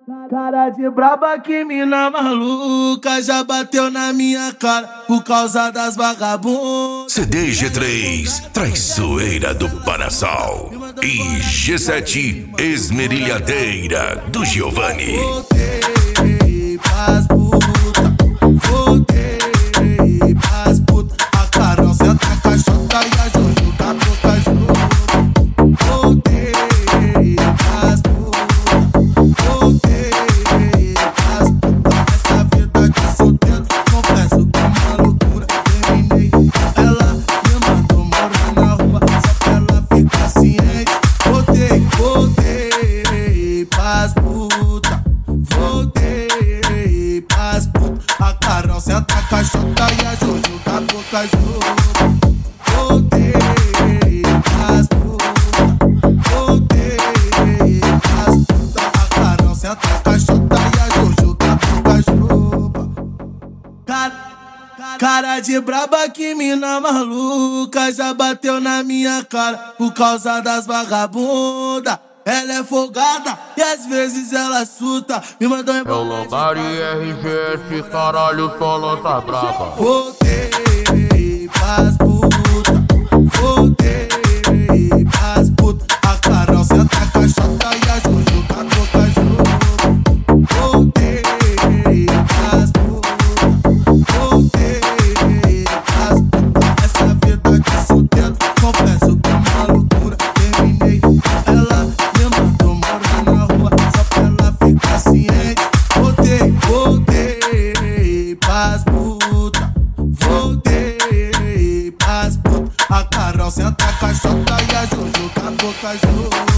Cara de braba, que mina maluca, já bateu na minha cara por causa das vagabundas. CD G3, Traiçoeira do Parassol. E G7, Esmerilhadeira do Giovanni. Voltei pras puta, voltei pras puta. A Carol senta a caixota e a Jojo tá pouca jogo. Voltei pras puta, voltei pras puta. Essa vida de solteiro, confesso que é uma loucura. Terminei, ela me mandou morar na rua, só pra ela ficar ciente. Voltei pras puta, voltei pras puta. A Carol senta a caixota e a Jojo tá pouca jogo. Voltei pras puta, voltei pras puta. A Carol senta a caixota e a Jojo tá pouca jogo. Cara de braba, que mina maluca, já bateu na minha cara por causa das vagabundas. Ela é folgada e às vezes ela surta. Me mandou embora. É o Lombardi RGS, caralho, só lança braba. Voltei pras puta, voltei pras puta. A Carol senta a caixota e a Jojo tá pouca jogo. Voltei pras puta, voltei pras puta. Essa vida de solteiro, confesso que é uma loucura. Terminei, ela me mandou morar na rua, só pra ela ficar ciente. Voltei pras puta, voltei pras puta. A Carol senta a caixota e a Jojo tá pouca jogo.